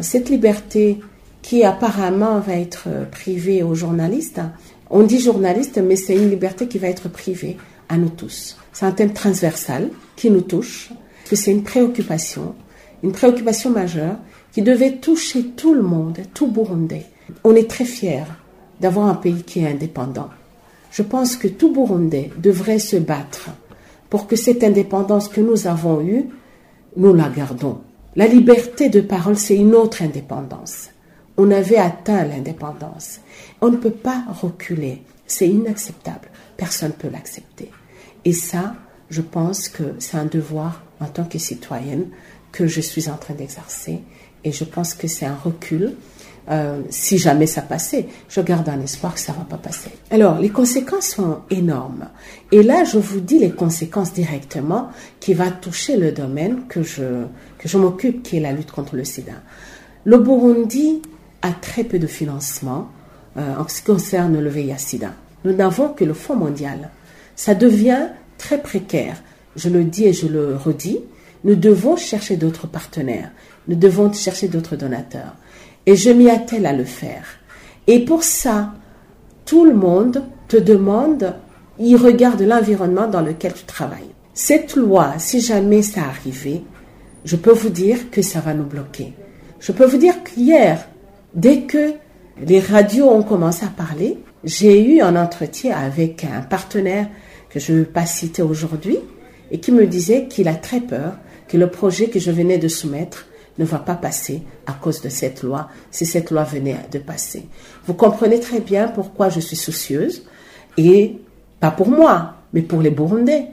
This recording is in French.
cette liberté qui apparemment va être privée aux journalistes, on dit journalistes, mais c'est une liberté qui va être privée à nous tous. C'est un thème transversal qui nous touche, que c'est une préoccupation majeure qui devait toucher tout le monde, tout Burundais. On est très fiers d'avoir un pays qui est indépendant. Je pense que tout Burundais devrait se battre pour que cette indépendance que nous avons eue, nous la gardons. La liberté de parole, c'est une autre indépendance. On avait atteint l'indépendance. On ne peut pas reculer. C'est inacceptable. Personne ne peut l'accepter. Et ça, je pense que c'est un devoir en tant que citoyenne que je suis en train d'exercer. Et je pense que c'est un recul. Si jamais ça passait, je garde un espoir que ça ne va pas passer. Alors, les conséquences sont énormes. Et là, je vous dis les conséquences directement qui va toucher le domaine que je m'occupe, qui est la lutte contre le sida. Le Burundi a très peu de financement en ce qui concerne le VIH-Sida. Nous n'avons que le Fonds mondial. Ça devient très précaire. Je le dis et je le redis. Nous devons chercher d'autres partenaires. Nous devons chercher d'autres donateurs. Et je m'y attelle à le faire. Et pour ça, tout le monde te demande, il regarde l'environnement dans lequel tu travailles. Cette loi, si jamais ça arrivait, je peux vous dire que ça va nous bloquer. Je peux vous dire qu'hier, dès que les radios ont commencé à parler, j'ai eu un entretien avec un partenaire que je ne veux pas citer aujourd'hui et qui me disait qu'il a très peur que le projet que je venais de soumettre ne va pas passer à cause de cette loi, si cette loi venait de passer. Vous comprenez très bien pourquoi je suis soucieuse, et pas pour moi, mais pour les Burundais.